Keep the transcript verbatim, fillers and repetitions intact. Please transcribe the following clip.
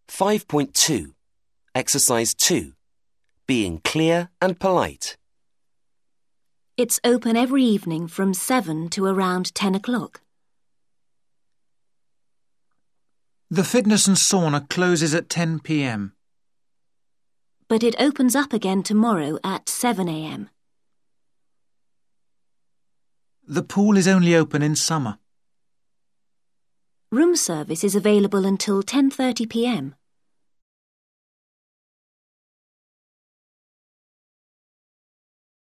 five point two. Exercise two. Being clear and polite. It's open every evening from seven to around ten o'clock. The fitness and sauna closes at ten p m. But it opens up again tomorrow at seven a m. The pool is only open in summer. Room service is available until ten thirty p m.